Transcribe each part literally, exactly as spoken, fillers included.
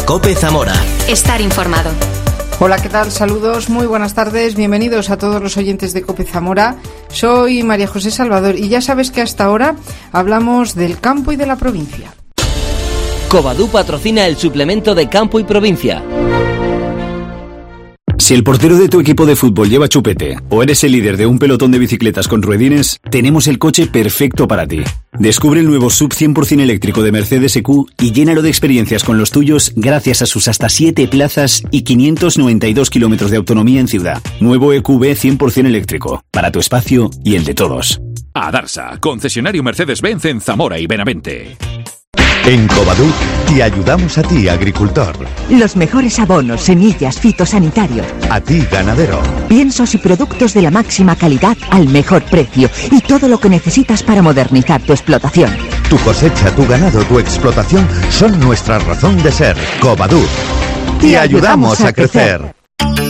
COPE Zamora. Estar informado. Hola, ¿qué tal? Saludos, muy buenas tardes, bienvenidos a todos los oyentes de COPE Zamora. Soy María José Salvador y ya sabes que hasta ahora hablamos del campo y de la provincia. Covadú patrocina el suplemento de Campo y Provincia. Si el portero de tu equipo de fútbol lleva chupete o eres el líder de un pelotón de bicicletas con ruedines, tenemos el coche perfecto para ti. Descubre el nuevo Sub cien por ciento eléctrico de Mercedes E Q y llénalo de experiencias con los tuyos gracias a sus hasta siete plazas y quinientos noventa y dos kilómetros de autonomía en ciudad. Nuevo E Q B cien por ciento eléctrico, para tu espacio y el de todos. Adarsa, concesionario Mercedes-Benz en Zamora y Benavente. En Covadú te ayudamos a ti, agricultor. Los mejores abonos, semillas, fitosanitarios. A ti, ganadero. Piensos y productos de la máxima calidad al mejor precio. Y todo lo que necesitas para modernizar tu explotación. Tu cosecha, tu ganado, tu explotación son nuestra razón de ser. Covadú. Te, te ayudamos, ayudamos a crecer. crecer.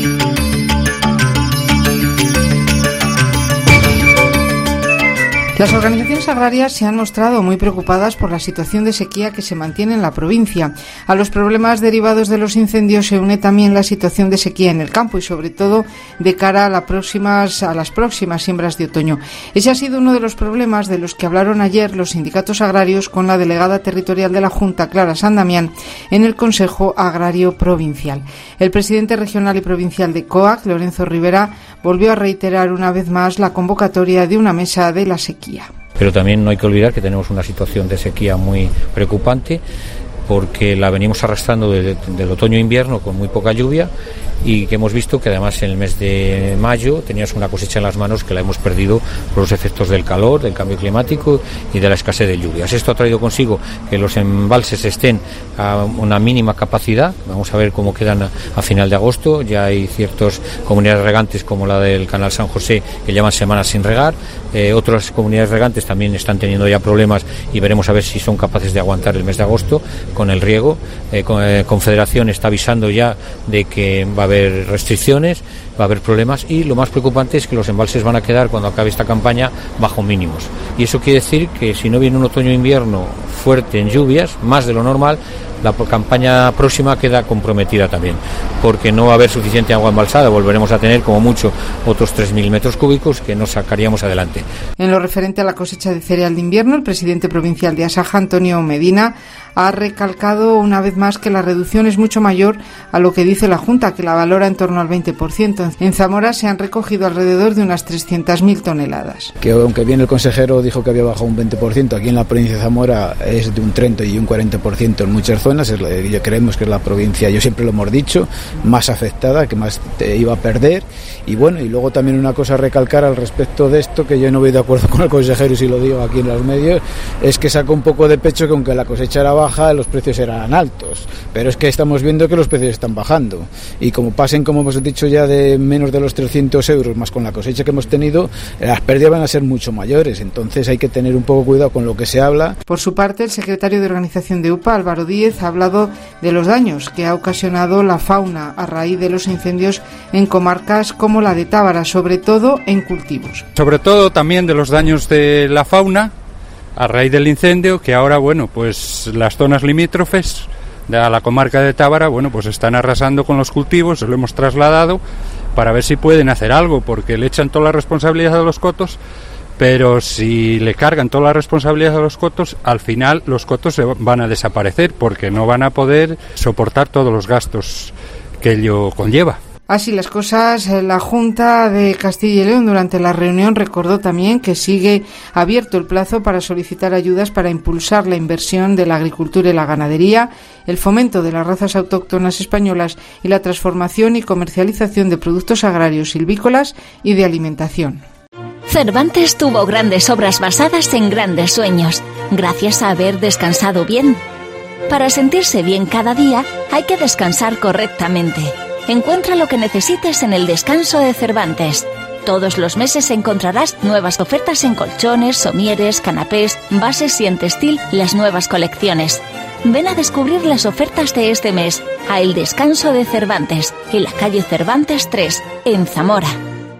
Las organizaciones agrarias se han mostrado muy preocupadas por la situación de sequía que se mantiene en la provincia. A los problemas derivados de los incendios se une también la situación de sequía en el campo y sobre todo de cara a, la próximas, a las próximas siembras de otoño. Ese ha sido uno de los problemas de los que hablaron ayer los sindicatos agrarios con la delegada territorial de la Junta, Clara San Damián, en el Consejo Agrario Provincial. El presidente regional y provincial de COAG, Lorenzo Rivera, volvió a reiterar una vez más la convocatoria de una mesa de la sequía. Pero también no hay que olvidar que tenemos una situación de sequía muy preocupante porque la venimos arrastrando desde del otoño-invierno con muy poca lluvia y que hemos visto que además en el mes de mayo tenías una cosecha en las manos que la hemos perdido por los efectos del calor, del cambio climático y de la escasez de lluvias. Esto ha traído consigo que los embalses estén a una mínima capacidad. Vamos a ver cómo quedan a, a final de agosto. Ya hay ciertas comunidades regantes como la del Canal San José que llevan semanas sin regar. Eh, otras comunidades regantes también están teniendo ya problemas y veremos a ver si son capaces de aguantar el mes de agosto con el riego. Eh, con, eh, Confederación está avisando ya de que va a haber restricciones, va a haber problemas y lo más preocupante es que los embalses van a quedar cuando acabe esta campaña bajo mínimos. Y eso quiere decir que si no viene un otoño-invierno fuerte en lluvias, más de lo normal, la campaña próxima queda comprometida también, porque no va a haber suficiente agua embalsada, volveremos a tener como mucho otros tres mil metros cúbicos que no sacaríamos adelante. En lo referente a la cosecha de cereal de invierno, el presidente provincial de Asaja, Antonio Medina, ha recalcado una vez más que la reducción es mucho mayor a lo que dice la Junta, que la valora en torno al veinte por ciento. En Zamora se han recogido alrededor de unas trescientas mil toneladas. Que aunque bien el consejero dijo que había bajado un veinte por ciento, aquí en la provincia de Zamora es de un treinta y un cuarenta por ciento en muchas zonas. Es la, yo creemos que es la provincia, yo siempre lo hemos dicho, más afectada, que más te iba a perder. Y bueno, y luego también una cosa a recalcar al respecto de esto, que yo no voy de acuerdo con el consejero y si lo digo aquí en los medios, es que saca un poco de pecho que aunque la cosecha era baja, los precios eran altos, pero es que estamos viendo que los precios están bajando y como pasen, como hemos dicho ya, de menos de los trescientos euros más con la cosecha que hemos tenido, las pérdidas van a ser mucho mayores, entonces hay que tener un poco cuidado con lo que se habla. Por su parte, el secretario de organización de U P A, Álvaro Díez, ha hablado de los daños que ha ocasionado la fauna a raíz de los incendios en comarcas como la de Tábara, sobre todo en cultivos. Sobre todo también de los daños de la fauna a raíz del incendio, que ahora, bueno, pues las zonas limítrofes de la comarca de Tábara, bueno, pues están arrasando con los cultivos, se lo hemos trasladado para ver si pueden hacer algo, porque le echan toda la responsabilidad a los cotos, pero si le cargan toda la responsabilidad a los cotos, al final los cotos se van a desaparecer, porque no van a poder soportar todos los gastos que ello conlleva. Así las cosas, la Junta de Castilla y León durante la reunión recordó también que sigue abierto el plazo para solicitar ayudas para impulsar la inversión de la agricultura y la ganadería, el fomento de las razas autóctonas españolas y la transformación y comercialización de productos agrarios, silvícolas y de alimentación. Cervantes tuvo grandes obras basadas en grandes sueños, gracias a haber descansado bien. Para sentirse bien cada día, hay que descansar correctamente. Encuentra lo que necesites en el descanso de Cervantes. Todos los meses encontrarás nuevas ofertas en colchones, somieres, canapés, bases y en textil las nuevas colecciones. Ven a descubrir las ofertas de este mes a El Descanso de Cervantes, en la calle Cervantes tres, en Zamora.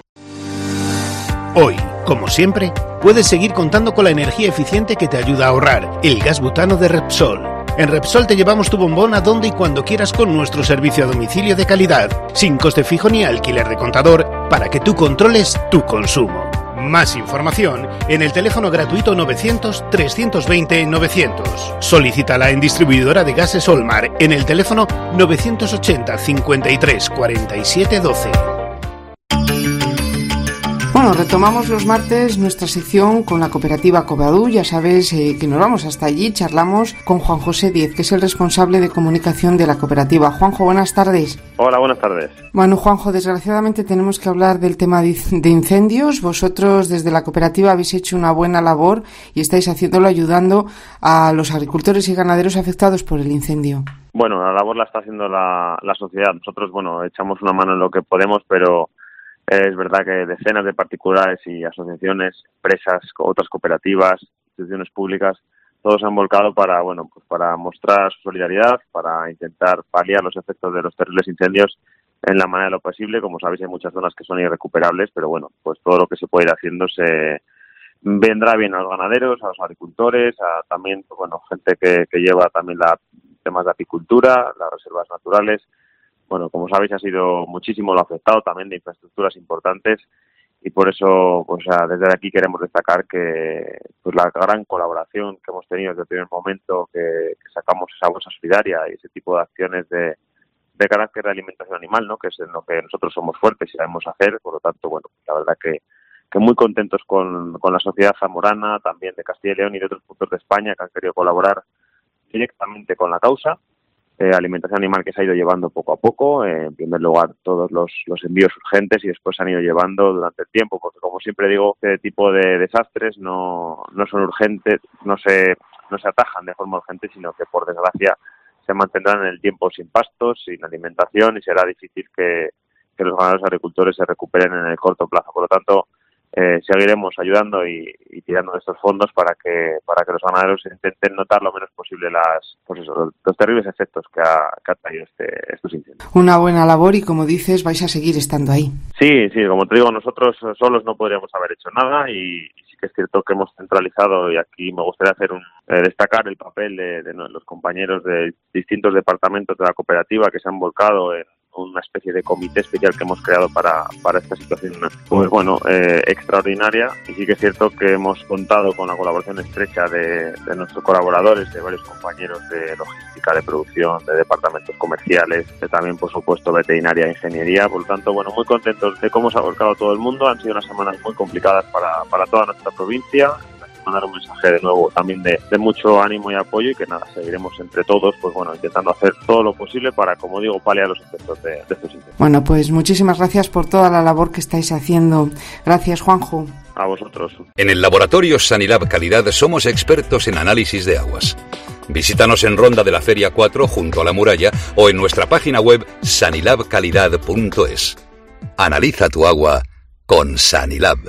Hoy, como siempre, puedes seguir contando con la energía eficiente que te ayuda a ahorrar, el gas butano de Repsol. En Repsol te llevamos tu bombón a donde y cuando quieras con nuestro servicio a domicilio de calidad, sin coste fijo ni alquiler de contador, para que tú controles tu consumo. Más información en el teléfono gratuito novecientos, trescientos veinte, novecientos. Solicítala en distribuidora de gases Olmar en el teléfono novecientos ochenta, cincuenta y tres, cuarenta y siete, doce. Bueno, retomamos los martes nuestra sección con la cooperativa Covadú. Ya sabes eh, que nos vamos hasta allí, charlamos con Juan José Díez, que es el responsable de comunicación de la cooperativa. Juanjo, buenas tardes. Hola, buenas tardes. Bueno, Juanjo, desgraciadamente tenemos que hablar del tema de incendios. Vosotros desde la cooperativa habéis hecho una buena labor y estáis haciéndolo ayudando a los agricultores y ganaderos afectados por el incendio. Bueno, la labor la está haciendo la, la sociedad. Nosotros, bueno, echamos una mano en lo que podemos, pero es verdad que decenas de particulares y asociaciones, empresas, otras cooperativas, instituciones públicas, todos se han volcado para, bueno, pues para mostrar su solidaridad, para intentar paliar los efectos de los terribles incendios en la manera de lo posible. Como sabéis, hay muchas zonas que son irrecuperables, pero bueno, pues todo lo que se puede ir haciendo se vendrá bien a los ganaderos, a los agricultores, a también, pues bueno, gente que, que lleva también la temas de apicultura, las reservas naturales. Bueno, como sabéis, ha sido muchísimo lo afectado también de infraestructuras importantes y por eso, pues desde aquí queremos destacar que pues la gran colaboración que hemos tenido desde el primer momento que, que sacamos esa bolsa solidaria y ese tipo de acciones de, de carácter de alimentación animal, ¿no? Que es en lo que nosotros somos fuertes y sabemos hacer. Por lo tanto, bueno, la verdad que, que muy contentos con, con la sociedad zamorana, también de Castilla y León y de otros puntos de España que han querido colaborar directamente con la causa. Eh, alimentación animal que se ha ido llevando poco a poco, eh, en primer lugar todos los, los envíos urgentes y después se han ido llevando durante el tiempo, porque como siempre digo, este tipo de desastres no, no son urgentes, no se, no se atajan de forma urgente, sino que por desgracia se mantendrán en el tiempo sin pastos, sin alimentación y será difícil que, que los ganaderos agricultores se recuperen en el corto plazo. Por lo tanto, Eh, seguiremos ayudando y, y tirando de estos fondos para que para que los ganaderos intenten notar lo menos posible las pues eso, los, los terribles efectos que ha, que ha traído este, estos incendios. Una buena labor y, como dices, vais a seguir estando ahí. Sí, sí, como te digo, nosotros solos no podríamos haber hecho nada y, y sí que es cierto que hemos centralizado, y aquí me gustaría hacer un eh, destacar el papel de, de los compañeros de distintos departamentos de la cooperativa que se han volcado en una especie de comité especial que hemos creado para, para esta situación, pues bueno, eh, extraordinaria. Y sí que es cierto que hemos contado con la colaboración estrecha de, de nuestros colaboradores, de varios compañeros de logística, de producción, de departamentos comerciales, de también, por supuesto, veterinaria e ingeniería. Por lo tanto, bueno, muy contentos de cómo se ha volcado todo el mundo. Han sido unas semanas muy complicadas para, para toda nuestra provincia. Mandar un mensaje de nuevo también de, de mucho ánimo y apoyo, y que nada, seguiremos entre todos, pues bueno, intentando hacer todo lo posible para, como digo, paliar los efectos de, de estos incendios. Bueno, pues muchísimas gracias por toda la labor que estáis haciendo. Gracias, Juanjo. A vosotros. En el laboratorio Sanilab Calidad somos expertos en análisis de aguas. Visítanos en Ronda de la Feria cuatro, junto a la muralla, o en nuestra página web sanilab calidad punto es. Analiza tu agua con Sanilab.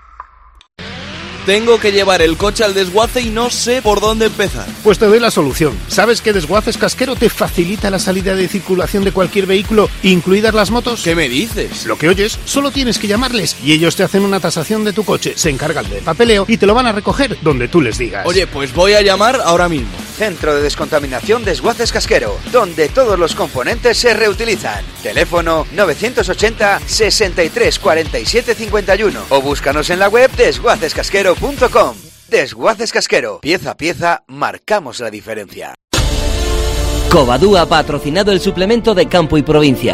Tengo que llevar el coche al desguace y no sé por dónde empezar. Pues te doy la solución. ¿Sabes que Desguaces Casquero te facilita la salida de circulación de cualquier vehículo, incluidas las motos? ¿Qué me dices? Lo que oyes, solo tienes que llamarles y ellos te hacen una tasación de tu coche, se encargan del papeleo y te lo van a recoger donde tú les digas. Oye, pues voy a llamar ahora mismo. Centro de Descontaminación Desguaces Casquero, donde todos los componentes se reutilizan. Teléfono novecientos ochenta, sesenta y tres, cuarenta y siete, cincuenta y uno o búscanos en la web desguaces casquero punto com. Desguaces Casquero, pieza a pieza marcamos la diferencia. Covadú ha patrocinado el suplemento de Campo y Provincia.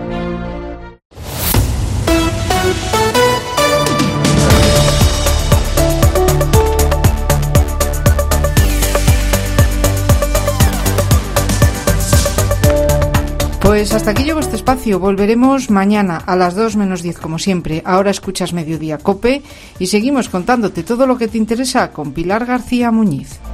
Pues hasta aquí llegó este espacio. Volveremos mañana a las dos menos diez, como siempre. Ahora escuchas Mediodía COPE y seguimos contándote todo lo que te interesa con Pilar García Muñiz.